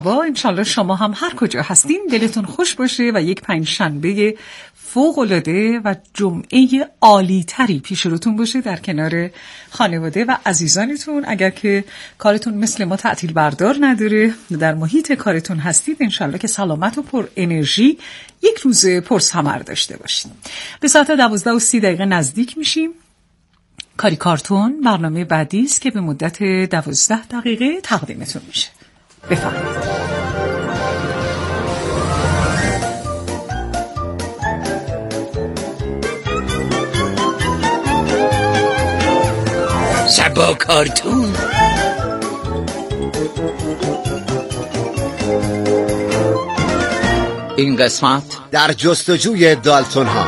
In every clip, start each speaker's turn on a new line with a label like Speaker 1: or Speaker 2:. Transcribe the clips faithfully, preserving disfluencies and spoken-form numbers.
Speaker 1: با انشالله شما هم هر کجا هستین دلتون خوش باشه و یک پنج شنبه فوق‌العاده و جمعه عالی تری پیش روتون باشه در کنار خانواده و عزیزانتون. اگر که کارتون مثل ما تعطیل بردار نداره در محیط کارتون هستید انشالله که سلامت و پر انرژی یک روز پر ثمر داشته باشید. به ساعت دوازده و سی دقیقه نزدیک میشیم. کاری کارتون برنامه بعدی است که به مدت دوازده دقیقه تقدیمتون میشه. بفرمایید.
Speaker 2: شبا کارتون. این قسمت
Speaker 3: در جستجوی دالتون ها.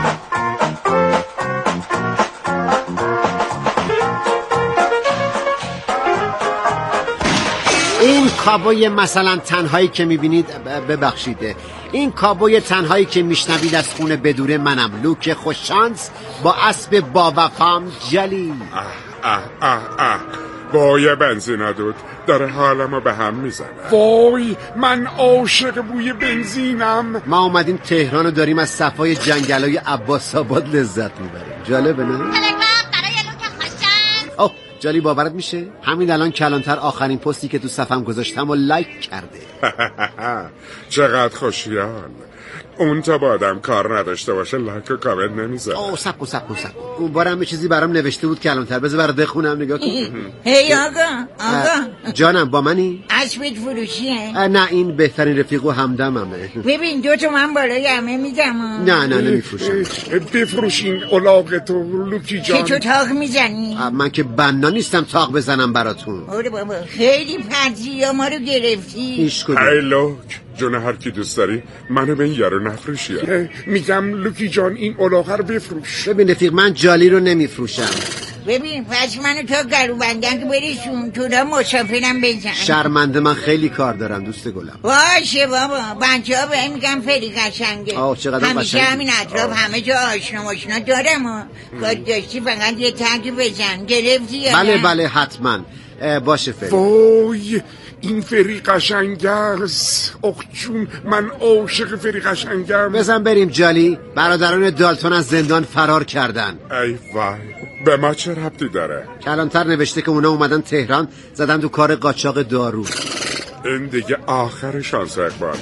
Speaker 3: این کابوی مثلا تنهایی که میبینید، ببخشید، این کابوی تنهایی که میشنوید از خونه بدوره منم، لوک خوششانس با اسب باوفام جلی.
Speaker 4: اه اه اه اه بای بنزین دود داره حالمو به هم میزنه. وای من عاشق بوی بنزینم.
Speaker 3: ما اومدیم تهران و داریم از صفای جنگلای عباس آباد لذت میبریم. جالبه نه؟
Speaker 5: تلگرام برای لوک خوششانس.
Speaker 3: اوه جالی باورت میشه؟ همین الان کلانتر آخرین پستی که تو صفم گذاشتم و لایک کرده.
Speaker 4: چقدر خوشیال. اون تا با آدم کار نداشته باشه لایک و کامنت نمیذاره.
Speaker 3: اوه سب کن سب کن سب کن. اون بارم یه چیزی برام نوشته بود کلانتر، بذار برات بخونم نگاه کن.
Speaker 6: هی آقا آقا
Speaker 3: جانم با منی؟
Speaker 6: اسبت فروشیه؟
Speaker 3: نه این بهترین رفیق و همدممه.
Speaker 6: ببین دو تا من بالای همه میدم.
Speaker 3: نه نه نمیفروشم.
Speaker 4: بفروشین الاغ تو لوکی جان.
Speaker 6: که تو تاق میزنی؟
Speaker 3: من که بنا نیستم تاق بزنم براتون.
Speaker 6: آره بابا خیلی پرزی یا ما رو گرفتی.
Speaker 3: ایش کدوم؟
Speaker 4: ای لوک جون هر کی دوست داری منو به این یارو نفروشی. میگم لوکی جان این الاغه رو بفروش.
Speaker 3: ببین رفیق من جالی رو نمیفروشم.
Speaker 6: ببین پس منو تا گرو بندن که بریشون تو دا مسافرم بزن.
Speaker 3: شرمنده من خیلی کار دارم دوست گلم.
Speaker 6: باشه بابا بچه ها به میگم خیلی قشنگه.
Speaker 3: آه چقدر
Speaker 6: همیشه
Speaker 3: قشنگه.
Speaker 6: همین اطراف همه جا آشنا ماشنا دارم و کاری داشتی فقط یه تگ بزن. گرفتی یا
Speaker 3: بله
Speaker 6: نه؟
Speaker 3: بله حتما. باشه فری.
Speaker 4: وای این فری قشنگ است. اخ جون من عاشق فری قشنگم.
Speaker 3: بزن بریم جالی. برادران دالتون از زندان فرار کردن.
Speaker 4: ای وای به ما چه ربطی داره؟
Speaker 3: کلانتر نوشته که اونا اومدن تهران زدن تو کار قاچاق دارو.
Speaker 4: این دیگه آخر شانس اقباله.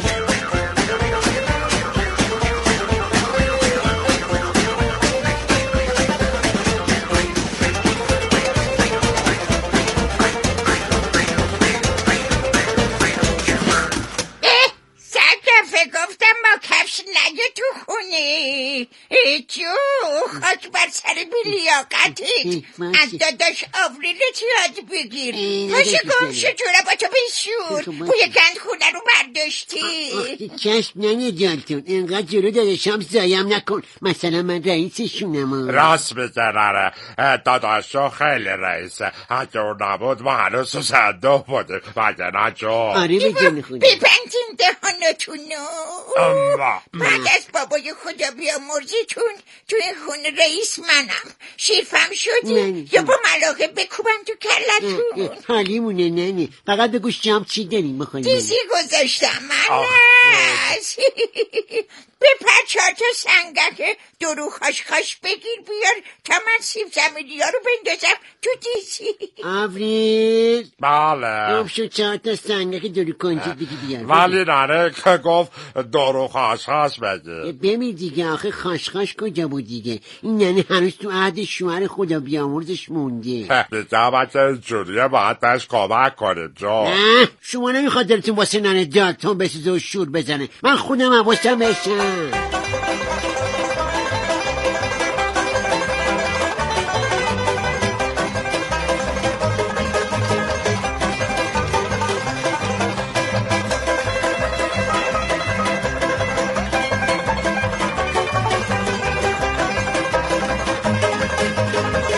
Speaker 6: خاک بر سر بیلیاقتت. از داداش آوریلت یاد بگیر. پاشو گم شو جورا با تو بشور. بوی گند خونه رو برداشتی.
Speaker 7: چشم ننه جالتون اینقدر جلو داداشم زایم نکن. مثلا من رئیسشونم.
Speaker 4: راست بزناره داداشو خیلی رئیسه. اگه اون نبود ما هنوز تو صندوق بودیم مگه نه جو؟
Speaker 7: آره به جون خونه
Speaker 6: ببندیم دهانتونو. بعد از بابای خدا بیامرزیتون تو این خونه رئیس منم. شیفم شدی یا با ملاقه بکوبم تو کلتون.
Speaker 7: حالیمونه ننه فقط بگو شام چی داریم بخوریم.
Speaker 6: دیزی گذاشتم من نست. بپر چهار تا سنگک درو خاش خاش بگیر بیار تا من سیب زمینی ها رو بندازم تو دیزی.
Speaker 7: آفرین
Speaker 4: بله
Speaker 7: خوب شد چهار تا سنگک درو کنجی بگی بیار.
Speaker 4: ولی ننه که گفت درو خاش خاش بگیر.
Speaker 7: بمی دیگه آخه خاش خاش کجا بود دیگه. این ننه هنوز تو عهد شوهر خدا بیامرزش مونده.
Speaker 4: میگم اگه جوریه باید بهش کمک کنید جو.
Speaker 7: شما نمیخواد دلتون واسه ننه دالتون بسیزه و شور بزنه. من خودم هم واسه بشم.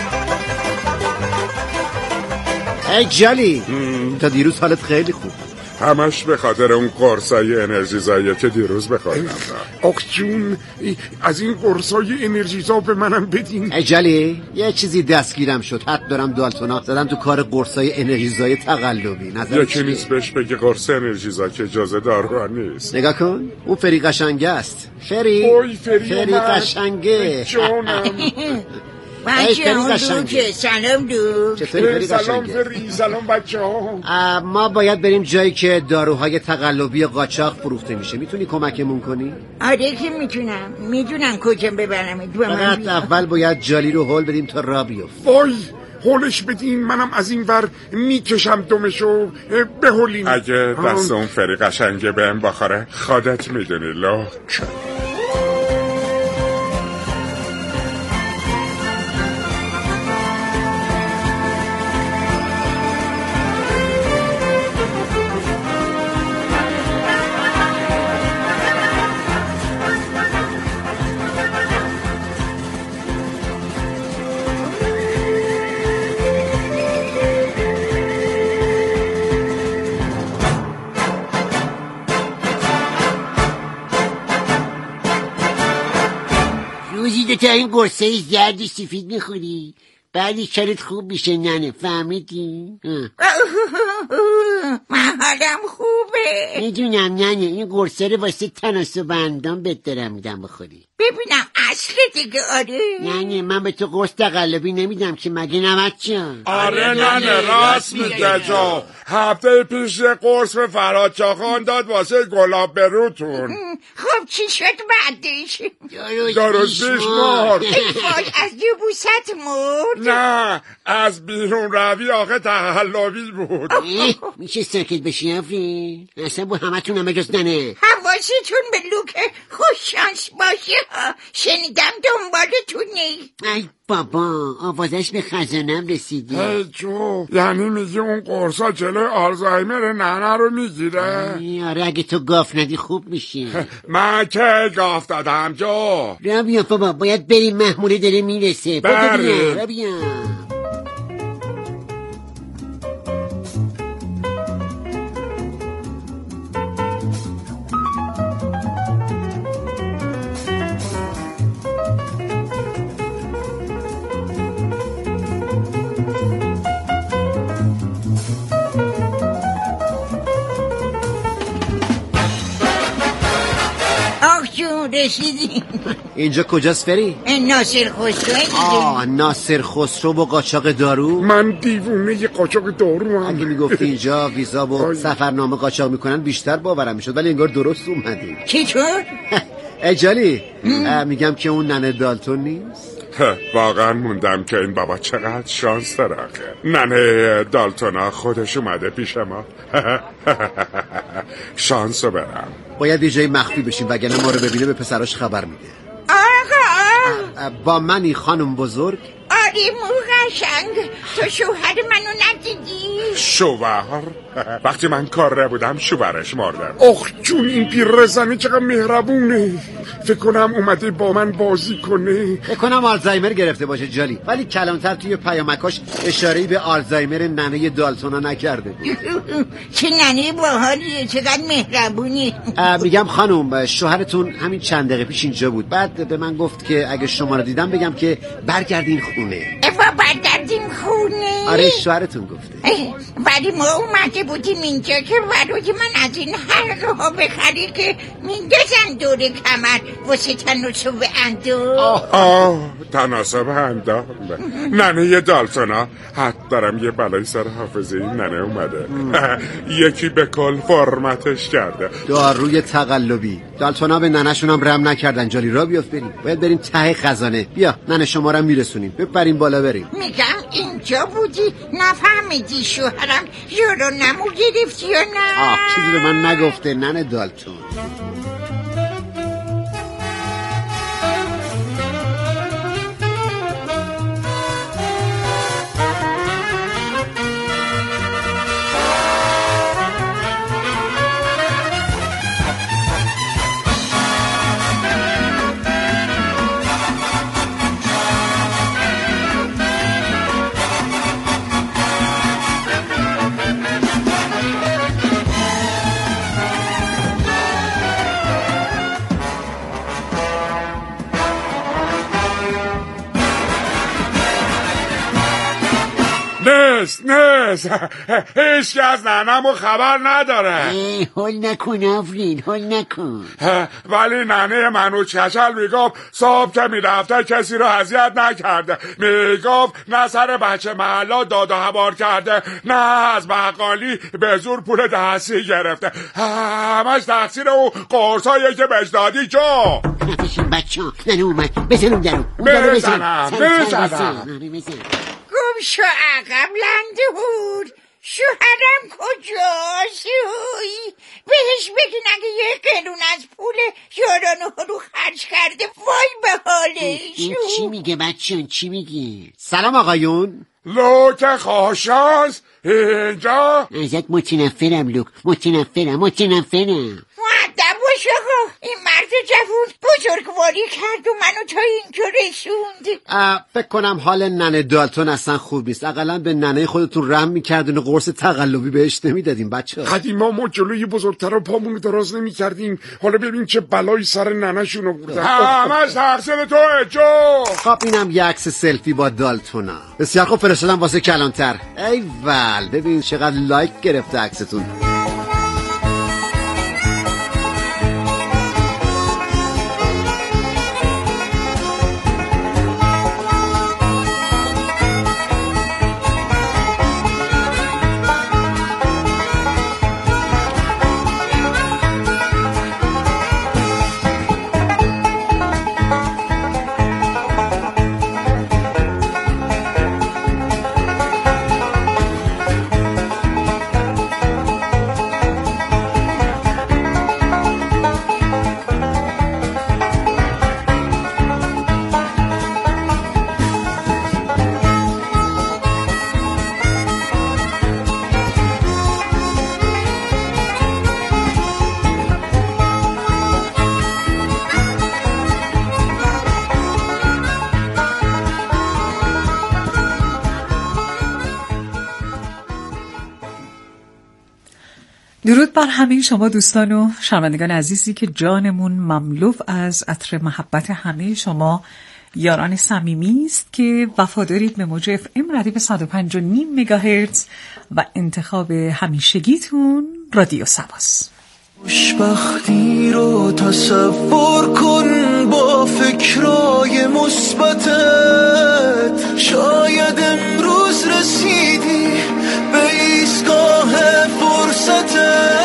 Speaker 3: ای جالی تا دیروز حالت خیلی خوب.
Speaker 4: همش به خاطر اون قرصای انرژیزایی که دیروز بخوردم. آخ جون، از این قرصای انرژیزا به منم بدین.
Speaker 3: اجالی یه چیزی دستگیرم شد، حد دارم دالتونا زدم تو کار قرصای انرژیزای تقلبی. نظر
Speaker 4: یکی نیست بهش بگه قرص انرژیزا که اجازه داروها نیست.
Speaker 3: نگاه کن، اون فری قشنگه است. فری
Speaker 4: اوی فری,
Speaker 3: فری قشنگه.
Speaker 4: جونم.
Speaker 6: بچه اون دو که سلام دو.
Speaker 3: چطوری فری
Speaker 4: سلام
Speaker 3: قشنگه؟
Speaker 4: فری، سلام بچه ها.
Speaker 3: ما باید بریم جایی که داروهای تقلبی قاچاق فروخته میشه. میتونی کمکمون کنی؟
Speaker 6: آره که میتونم، میدونم کجا ببرم.
Speaker 3: فقط اول باید جالی رو هول بدیم تا را بیفت.
Speaker 4: وای هولش بدین، منم از این ور میکشم دمشو بهولین. اگه دست اون فری قشنگه بهم بخوره خودت میدونی لوک.
Speaker 7: تا این قرصه زرد سفید میخوری بعدی کارت خوب میشه ننه، فهمیدی؟
Speaker 6: من حالم خوبه.
Speaker 7: میدونم ننه، این قرصه رو واسه تناسب اندام بهت دارم میدم بخوری.
Speaker 6: ببینم اصل دیگه. آره
Speaker 7: ننه من به تو قرص تقلبی نمیدم که مگه نمت چون؟
Speaker 4: آره ننه راست میگه جو. هفته پیش یه قرص به فرهاد چاخان داد واسه گلاب بروتون.
Speaker 6: خب چی شد بعدش؟
Speaker 4: درست پیش مرد.
Speaker 6: وای از یبوست مرد؟
Speaker 4: نه از بیرون روی آخه تقلبی بود.
Speaker 7: میشه ساکت بشی افری؟ اصلا با همه تون همه جز ننه
Speaker 6: حواستون به لوک خوششانس باشه. شنیدم دنبالتونی.
Speaker 7: ای بابا آوازش به خزانم رسیدی.
Speaker 4: ای جو، یعنی میگی اون قرصا جلوی آلزایمر ننه رو میگیره؟
Speaker 7: آره اگه تو گاف ندی خوب میشه.
Speaker 4: من که گاف دادم جو.
Speaker 7: را بیا بابا باید بریم، محموله داره میرسه.
Speaker 4: بریم
Speaker 7: را بیا.
Speaker 6: رسیدیم.
Speaker 3: اینجا کجاست فری؟
Speaker 6: ناصر خسرو.
Speaker 3: آه ناصر خسرو با قاچاق دارو.
Speaker 4: من دیوونه یه قاچاق دارو هم.
Speaker 3: اگه میگفتی اینجا ویزا و سفرنامه قاچاق میکنن بیشتر باورم میشد، ولی انگار درست اومدی.
Speaker 6: چطور؟
Speaker 3: اجالی میگم که اون ننه دالتون نیست.
Speaker 4: واقعا موندم که این بابا چقدر شانس داره. ننه دالتونا خودش اومده پیش ما. شانس رو برم.
Speaker 3: باید یه جای مخفی بشیم وگرنه ما رو ببینه به پسراش خبر میده.
Speaker 6: آقا
Speaker 3: با منی خانم بزرگ.
Speaker 6: آری مو قشنگ، تو شوهر منو ندیدی؟
Speaker 4: شوهر؟ وقتی من کار بودم شوهرش مردم. اخ جون این پیرزنی چقدر مهربونه. فکر کنم اومده با من بازی کنه.
Speaker 3: فکر کنم آلزایمر گرفته باشه جالی، ولی کلانتر توی پیامکاش اشاره‌ای به آلزایمر ننه دالتونا نکرده بود.
Speaker 6: چه ننه باحالیه، چقدر مهربونی.
Speaker 3: میگم خانم شوهرتون همین چند دقیقه پیش اینجا بود، بعد به من گفت که اگه شما رو دیدم بگم که برگردین خونه.
Speaker 6: افا برگردیم خونه؟
Speaker 3: آره شوهرتون گفته.
Speaker 6: ولی ما اومده بودیم اینجا که برای من از این حلقه ها بخری که میندازن دور کمر واسه تناسب اندام.
Speaker 4: آه, آه تناسب اندام. ننه دالتونا حد دارم یه بلای سر حافظه این ننه اومده. یکی به کل فرمتش کرده.
Speaker 3: داروی تقلبی. دالتونا به ننه‌شون هم رحم نکردن. جالی را بیافت بریم، باید بریم ته خزانه. بیا ننه شما رو میرسونیم، بپریم بالا بریم.
Speaker 6: میگم اینجا بودی نفهمیدی شوهرم یارو نمو گرفتی یا نه؟
Speaker 3: آه چیزی به من نگفته ننه دالتون.
Speaker 4: نیست نیست هیچ که از ننمو خبر نداره.
Speaker 7: حال نکن آفرین، حال نکن.
Speaker 4: ولی ننه منو چچل میگفت صبح که میرفته کسی رو اذیت نکرده، میگفت نه سر بچه محلا داد و هوار کرده، نه از بقالی به زور پول دستی گرفته. همش تقصیر اون قرصایی که بهش دادی جو.
Speaker 7: نفشین بچه ها، ننه اومد. بزنم درو
Speaker 4: بزنم بزنم.
Speaker 6: گم شو عقب لنده بود. شوهرم کجاست؟ بهش بگین اگه یه قلون از پول یارانه ها رو خرج کرده وای به حالش.
Speaker 7: این چی میگه بچه؟ چی میگه؟
Speaker 3: سلام آقایون.
Speaker 4: لوک خوششانس اینجا؟
Speaker 7: ازت متنفرم لوک، متنفرم متنفرم.
Speaker 6: مؤدب باش آقا، این مرد جوون بزرگواری کرد و منو تا اینجا رسوند.
Speaker 3: فکر کنم حال ننه دالتون اصلا خوب نیست. اقلا به ننه خودتون رحم میکردین و قرص تقلبی بهش نمیدادین بچه.
Speaker 4: قدیما ما جلوی بزرگتر و پامونو دراز نمیکردیم، حالا ببین چه بلایی سر ننه‌شون آوردن. همش تقصیر توئه جو.
Speaker 3: خب اینم یه عکس سلفی با دالتونا. بسیار خوب، فرستادم واسه کلانتر. ای ول، ببین چقدر لایک گرفته عکستون.
Speaker 1: درود بر همه شما دوستان و شنوندگان عزیزی که جانمون مملو از عطر محبت همه شما یاران صمیمی است که وفادارید به موج اف ام ردیف صد و پنج و نیم مگاهرتز و انتخاب همیشگیتون رادیو سواست.
Speaker 8: خوشبختی رو تصور کن با فکرای مثبتت، شاید امروز رسیدی به ایستگاه فرصتت.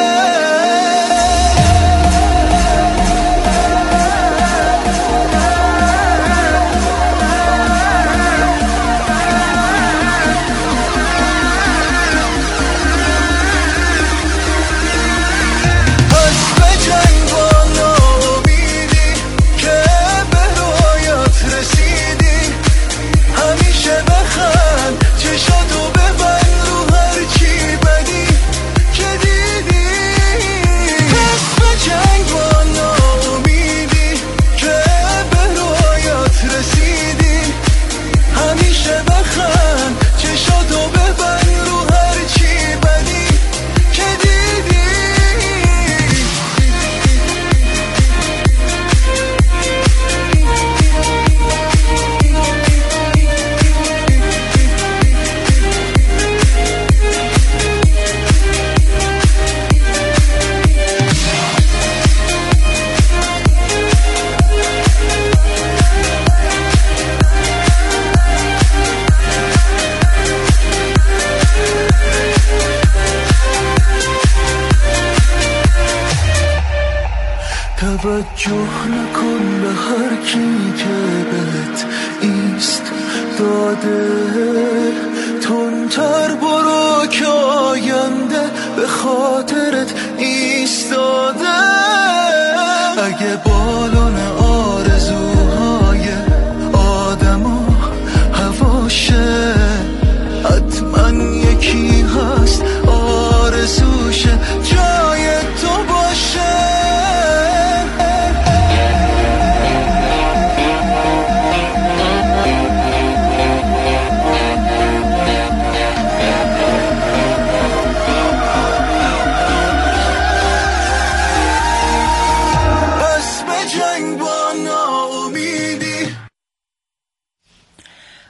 Speaker 8: توجه نکن به هر کی که بهت ایست داده، تندتر برو که آینده به خاطرت ایستاده. اگه بالون آرزوهای آدما هواشه، حتما یکی هست آرزوشه جای تو باشه.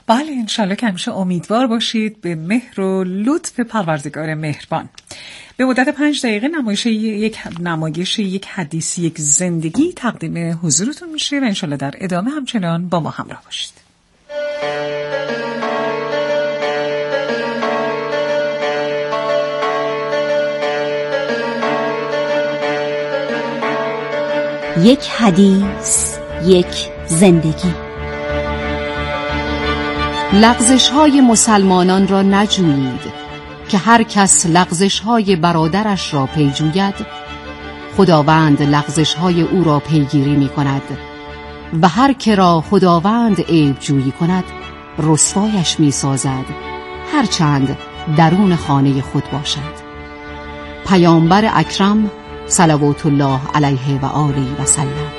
Speaker 1: بله انشالله که همیشه امیدوار باشید به مهر و لطف پروردگار مهربان. به مدت پنج دقیقه نمایش یک نمایش یک حدیث یک زندگی تقدیم حضورتون میشه و انشالله در ادامه همچنان با ما همراه باشید.
Speaker 9: یک حدیث یک زندگی. لغزش های مسلمانان را نجویید که هر کس لغزش های برادرش را پیجوید خداوند لغزش های او را پیگیری می کند و هر که را خداوند عیب جویی کند رسوایش می سازد هرچند درون خانه خود باشد. پیامبر اکرم صلوات الله علیه و آله و سلم.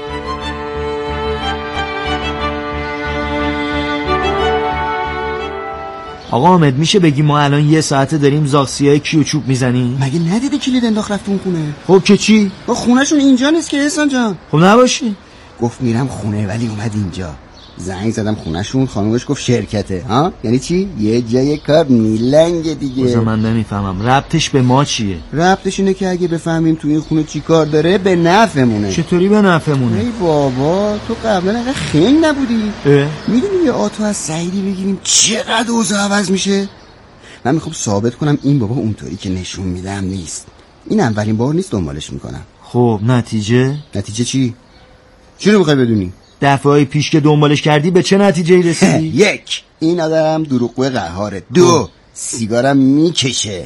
Speaker 10: آقا حامد میشه بگی ما الان یه ساعته داریم زاغسیای کیو چوب میزنیم؟
Speaker 11: مگه ندیدی کلید انداخت رفت اون خونه؟
Speaker 10: خب که چی؟
Speaker 11: با خونهشون اینجا نیست که احسان جان.
Speaker 10: خب نباشی.
Speaker 11: گفت میرم خونه ولی اومد اینجا. زنگ زدم خونهشون، خانومش گفت شرکته. ها یعنی چی؟ یه جای کار میلنگه دیگه.
Speaker 10: بازم من نمیفهمم ربطش به ما چیه؟
Speaker 11: ربطش اینه که اگه بفهمیم تو این خونه چی کار داره به نفعمونه.
Speaker 10: چطوری به نفعمونه؟
Speaker 11: ای بابا تو قبلا انقدر خنگ نبودی. میدونی یه آتو از سعیدی بگیریم چقدر اوضاع عوض میشه؟ من میخوام ثابت کنم این بابا اونطوری که نشون میدم نیست. این اولین بار نیست دنبالش میکنم.
Speaker 10: خب نتیجه؟
Speaker 11: نتیجه چی؟ چی رو میخوای بدونی؟
Speaker 10: دفعه‌های پیش که دنبالش کردی به چه نتیجه‌ای رسیدی؟
Speaker 11: یک، این آدم دروغگو قهاره. دو، سیگارم میکشه.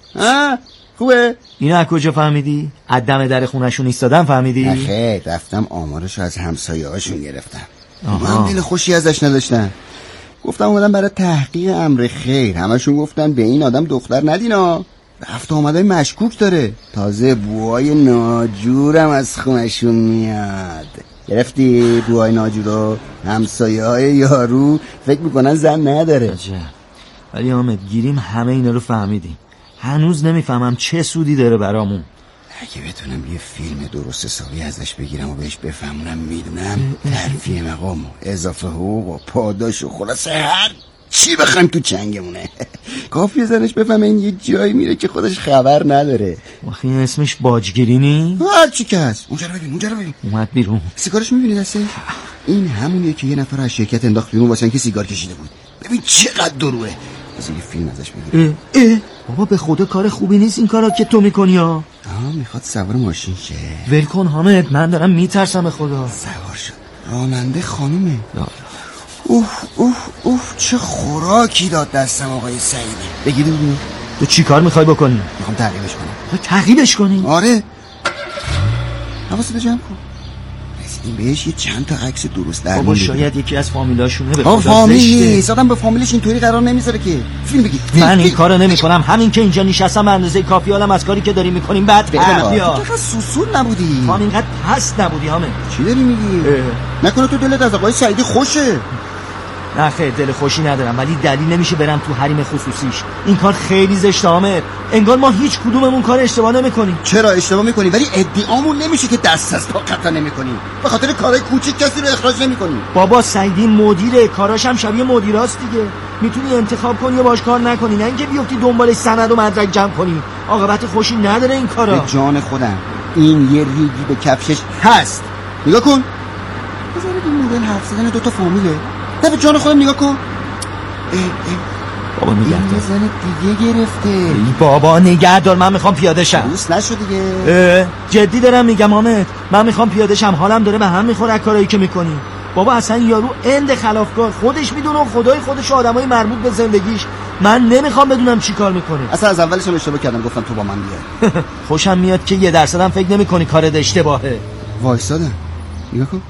Speaker 11: ها خوبه؟
Speaker 10: اینو از کجا فهمیدی؟ از دم در خونه‌شون ایستادن فهمیدی؟
Speaker 11: نه رفتم آمارشو از همسایه‌هاشون گرفتم. من دل خوشی ازش نداشتم. گفتم اومدم برای تحقیق امر خیر. همشون گفتن به این آدم دختر ندینا. رفت آمدای مشکوک داره. تازه بوهای ناجورم از خونشون میاد. گرفتی بوهای ناجورو؟ همسایه های یارو فکر میکنن زن نداره.
Speaker 10: عجب. ولی حامد گیریم همه اینا رو فهمیدیم. هنوز نمیفهمم چه سودی داره برامون.
Speaker 11: اگه بتونم یه فیلم درست حسابی ازش بگیرم و بهش بفهمونم میدونم ترفیع مقام و اضافه حقوق و پاداش و خلاصه هر چی بخوایم تو چنگمونه. کافیه زنش بفهمه این یه جایی میره که خودش خبر نداره.
Speaker 10: آخه این اسمش باجگیری نی؟
Speaker 11: هر چی که هست. اونجا رو ببین اونجا رو ببین.
Speaker 10: اومد بیرون.
Speaker 11: سیگارش میبینی دسته؟ این همونیه که یه نفر از شرکت انداخت بیرون واسه اینکه سیگار کشیده بود. ببین چقدر دروه. از یه فیلم ازش بگیر.
Speaker 10: اه اه بابا به خدا کار خوبی نیست این کارا که تو میکنی ها.
Speaker 11: آها میخواد سوار ماشین شه.
Speaker 10: ول کن حامد من دارم میترسم به خدا.
Speaker 11: سوار شد. راننده خانومه. اوه اوه اوه چه خوراکی داد دستم آقای سعیدی. بگیری ببینی.
Speaker 10: تو چی کار میخوای بکنی؟
Speaker 11: میخوام تعقیبش کنم.
Speaker 10: تعقیبش کنی؟
Speaker 11: آره. حواست جمع کن. رسیدیم بهش یه چند تا عکس درست در
Speaker 10: بابا شاید یکی از فامیلاشونه. به
Speaker 11: خدا فامیل نیست. آدم به فامیلش اینطوری قرار نمیذاره که. فیلم بگیر.
Speaker 10: من این کارو نمیکنم. همین که اینجا نشستم به اندازه کافی حالم از کاری که داریم میکنیم بعد بیا.
Speaker 11: تو سوسول نبودی.
Speaker 10: خان اینقدر پست نبودی حامد.
Speaker 11: چی داری میگی؟ نکنه تو دلت از آقای سعیدی خوشه؟
Speaker 10: نه خیر دل خوشی ندارم ولی دلیل نمیشه برم تو حریم خصوصیش. این کار خیلی زشته حامد. انگار ما هیچ کدوممون کار اشتباه نمیکنیم.
Speaker 11: چرا اشتباه میکنیم ولی ادعامون نمیشه که دست از پا قطع نمیکنیم. به خاطر کارهای کوچیک کسی رو اخراج نمیکنیم.
Speaker 10: بابا سعیدی مدیره، کاراش هم شبیه مدیراست دیگه. میتونی انتخاب کنی یا باش کار نکنی، نه اینکه بیفتی دنبال سند و مدرک جمع کنی. عاقبت خوشی نداره این کارا.
Speaker 11: به جان خودم این یه ریگی به کفشش هست. نگاه کن. بذار این مدل حرف زدن دو تا فامیله. نه به جان خودم نگاه کن. اه اه.
Speaker 10: بابا نگه
Speaker 11: دار. زن دیگه گرفته.
Speaker 10: ای بابا نگه دار من میخوام پیاده شم.
Speaker 11: دوست نشو دیگه.
Speaker 10: جدی دارم میگم حامد. من میخوام پیاده شم. حالم داره به هم میخوره کارایی که میکنی. بابا اصلا یارو اند خلافکار خودش میدونه خدای خودش آدمای مربوط به زندگیش. من نمیخوام بدونم چی کار میکنه.
Speaker 11: اصلا از اولش هم اشتباه کردم گفتم تو با من بیا.
Speaker 10: خوشم میاد که یه درصد هم فکر نمیکنی کارت اشتباهه.
Speaker 11: وایسادم. نگاه کن.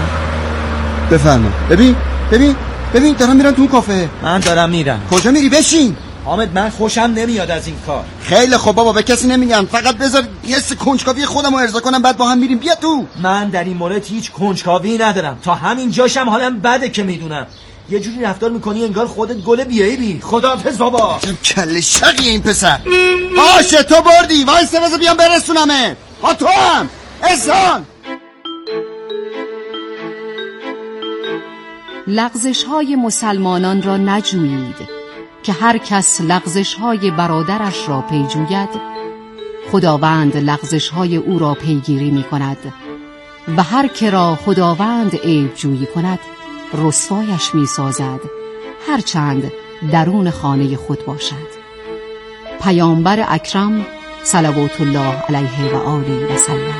Speaker 11: بفرما. ببین ببین ببین دارم میرم تو اون کافه.
Speaker 10: من دارم میرم.
Speaker 11: کجا میری؟ بشین.
Speaker 10: حامد من خوشم نمیاد از این کار.
Speaker 11: خیلی خوب بابا به کسی نمیگم. فقط بذار حس کنجکاوی خودم رو ارضا کنم بعد با هم میریم. بیا تو.
Speaker 10: من در این مورد هیچ کنجکاوی ندارم. تا همین جاشم حالم بده که میدونم. یه جوری رفتار میکنی انگار خودت گل بیایبی. خداحافظ بابا.
Speaker 11: کله شقی این پسر. باشه تو بردی. وایسا بذار بیام برسونمه. ها تو هم. احسان.
Speaker 9: لغزش های مسلمانان را نجویید که هر کس لغزش های برادرش را پیجوید خداوند لغزش های او را پیگیری می کند و هر که را خداوند عیب جویی کند رسوایش می سازد هرچند درون خانه خود باشد. پیامبر اکرم صلوات الله علیه و آله و سلم.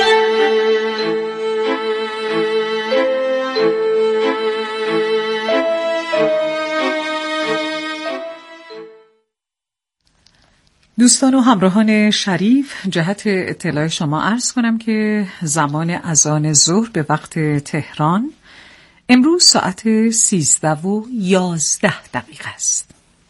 Speaker 1: دوستان و همراهان شریف، جهت اطلاع شما عرض کنم که زمان اذان ظهر به وقت تهران امروز ساعت سیزده و یازده دقیقه است.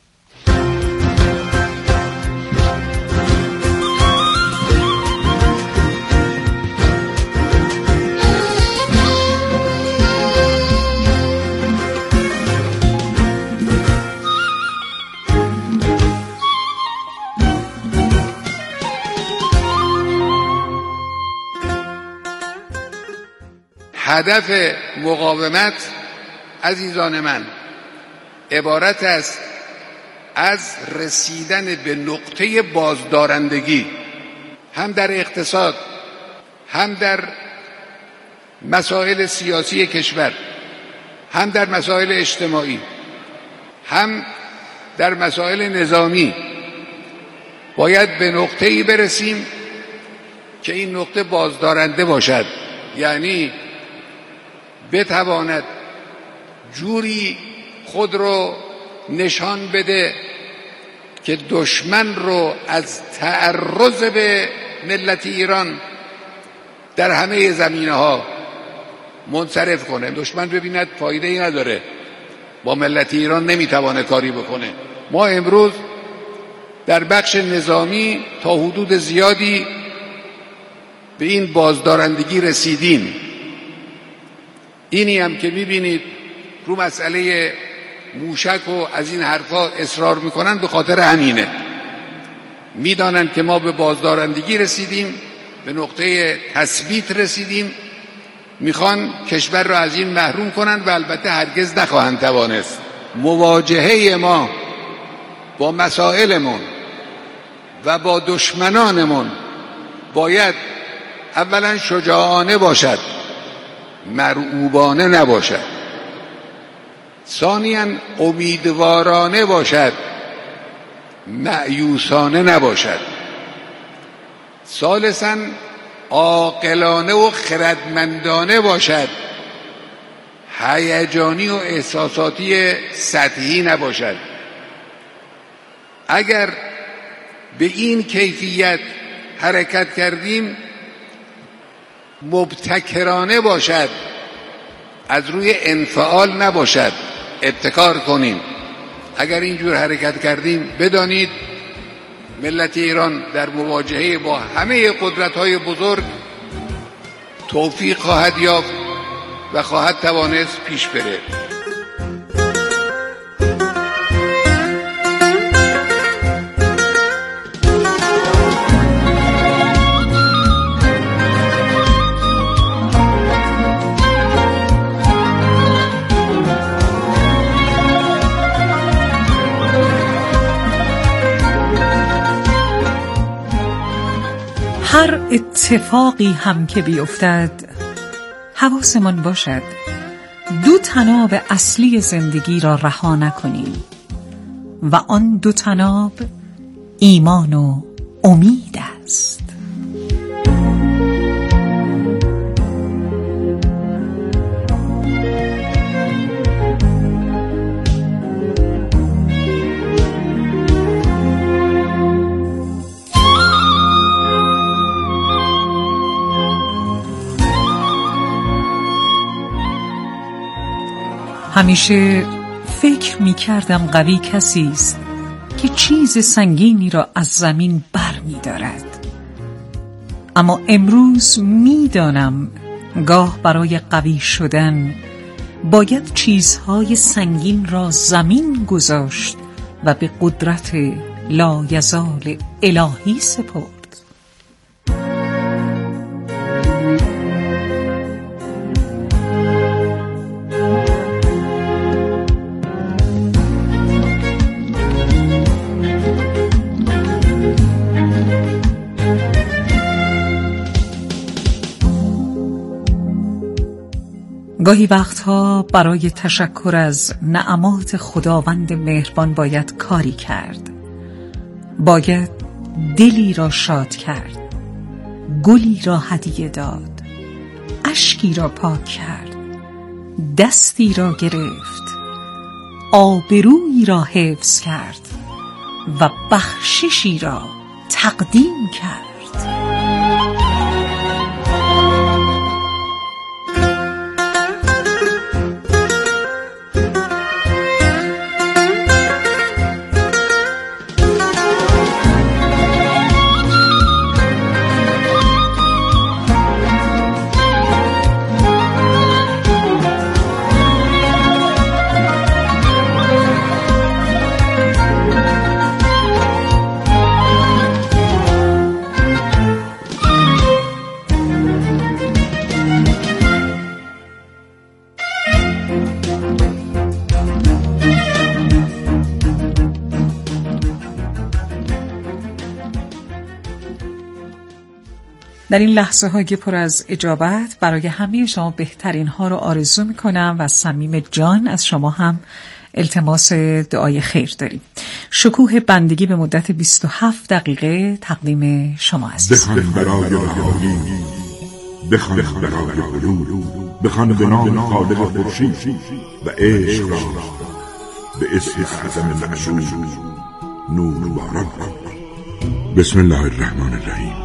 Speaker 12: هدف مقاومت عزیزان من عبارت است از رسیدن به نقطه بازدارندگی، هم در اقتصاد، هم در مسائل سیاسی کشور، هم در مسائل اجتماعی، هم در مسائل نظامی. باید به نقطه‌ای برسیم که این نقطه بازدارنده باشد، یعنی بتواند جوری خود رو نشان بده که دشمن رو از تعرض به ملت ایران در همه زمینه‌ها منصرف کنه. دشمن ببیند فایده‌ای نداره، با ملت ایران نمیتوانه کاری بکنه. ما امروز در بخش نظامی تا حدود زیادی به این بازدارندگی رسیدیم. اینی هم که میبینید رو مسئله موشک و از این حرفا اصرار میکنن، به خاطر همینه. میدانند که ما به بازدارندگی رسیدیم، به نقطه تثبیت رسیدیم، میخوان کشور را از این محروم کنن و البته هرگز نخواهند توانست. مواجهه ما با مسائلمون و با دشمنانمون باید اولا شجاعانه باشد، مرعوبانه نباشد. ثانیاً امیدوارانه باشد، مأیوسانه نباشد. ثالثاً عاقلانه و خردمندانه باشد، هیجانی و احساساتی سطحی نباشد. اگر به این کیفیت حرکت کردیم، مبتکرانه باشد، از روی انفعال نباشد، ابتکار کنیم. اگر اینجور حرکت کردیم بدانید ملت ایران در مواجهه با همه قدرت‌های بزرگ توفیق خواهد یافت و خواهد توانست پیش بره.
Speaker 1: هر اتفاقی هم که بیفتد حواسمان باشد دو طناب اصلی زندگی را رها نکنیم و آن دو طناب ایمان و امید است. همیشه فکر می کردم قوی کسی است که چیز سنگینی را از زمین بر می دارد. اما امروز می دانم گاه برای قوی شدن باید چیزهای سنگین را زمین گذاشت و به قدرت لایزال الهی سپرد. گاهی وقتها برای تشکر از نعمات خداوند مهربان باید کاری کرد. باید دلی را شاد کرد، گلی را هدیه داد، اشکی را پاک کرد، دستی را گرفت، آبرویی را حفظ کرد و بخششی را تقدیم کرد. در این لحظه های پر از اجابت برای همه شما بهترین ها رو آرزو میکنم و صمیم جان از شما هم التماس دعای خیر داریم. شکوه بندگی به مدت بیست و هفت دقیقه تقدیم شما است.
Speaker 4: بخوان برای رهایی، بخوان برای حلول، بخوان به نام خالق خورشید و عشق را به اسم اعظم معشوق نور باران. بسم الله الرحمن الرحیم.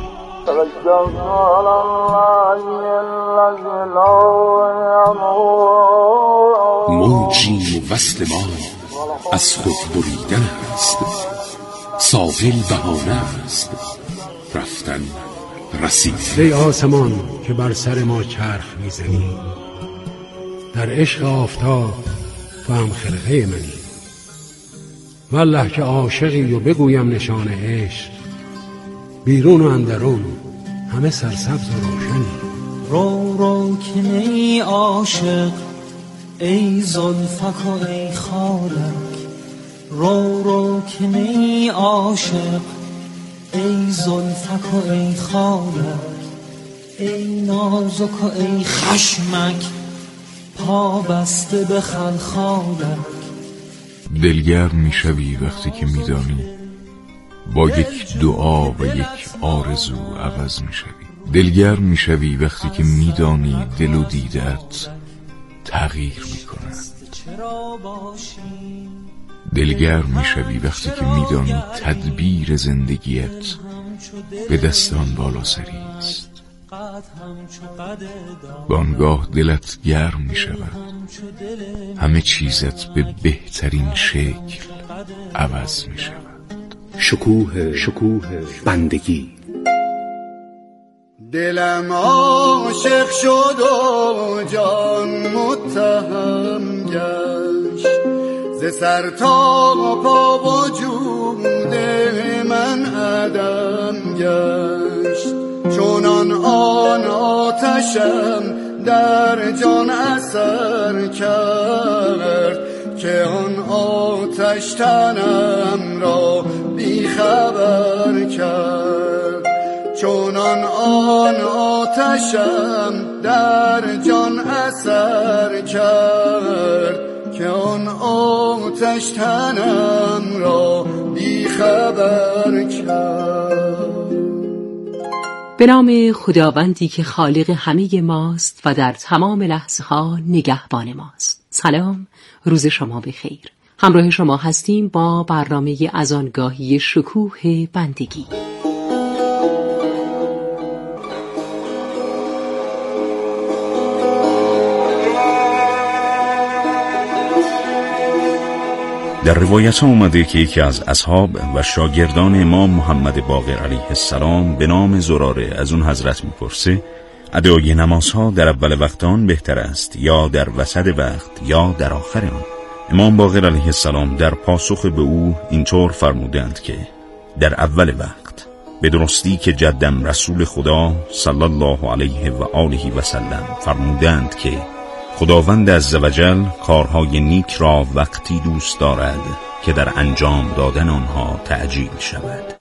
Speaker 13: موجی وصل ما از خود بریدن است، ساحل بهانه است، رفتن رسید.
Speaker 14: ای آسمان که بر سر ما چرخ میزنی، در عشق آفتاب تو هم خرقه منی. والله که عاشقی و بگویم نشان عشق، بیرون و اندرون همه سرسبز و روشنی.
Speaker 8: رو رو که نی عاشق ای زلفک و ای خالک، رو رو که نی عاشق ای زلفک و ای خالک، ای نازک و ای خشمک پا بسته به خلخالک.
Speaker 15: دلگرم میشوی وقتی که میدانی با یک دعا و یک آرزو عوض میشوی. دلگرم میشوی وقتی که میدانی دل و دیدت تغییر میکنند. دلگرم میشوی وقتی که میدانی تدبیر زندگیت به دستان بالا سری است. بانگاه دلت گرم میشود، همه چیزت به بهترین شکل عوض میشود.
Speaker 13: شکوه شکوه بندگی.
Speaker 16: دلم عاشق شد و جان متهم گشت، ز سر تا پا وجود من عدم گشت. چونان آن آتشم در جان اثر کرد، که آن آتش تنم را بی خبر کرد. چونان آن آتشم در جان اثر کرد، که آن آتش تنم را بی خبر کرد.
Speaker 9: به نام خداوندی که خالق همه ماست و در تمام لحظه ها نگهبان ماست. سلام، روز شما بخیر. همراه شما هستیم با برنامه از آنگاهی شکوه بندگی.
Speaker 17: در روایت ها اومده که یکی از اصحاب و شاگردان امام محمد باقر علیه السلام به نام زراره از اون حضرت میپرسه ادای نمازها در اول وقت آن بهتر است یا در وسط وقت یا در آخر آن؟ امام باقر علیه السلام در پاسخ به او اینطور فرمودند که در اول وقت، به درستی که جدم رسول خدا صلی الله علیه و آله و سلم فرمودند که خداوند عزوجل کارهای نیک را وقتی دوست دارد که در انجام دادن آنها تعجیل شود.